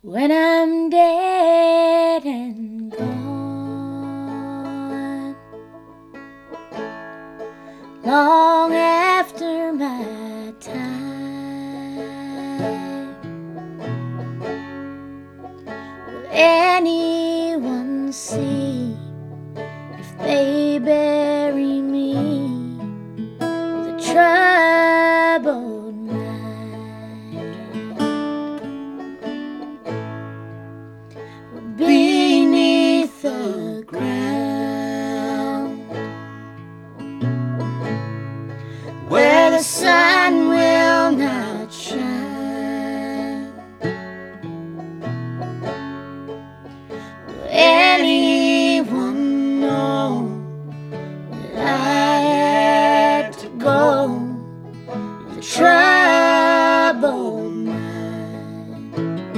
When I'm dead and gone, long after my time, will anyone see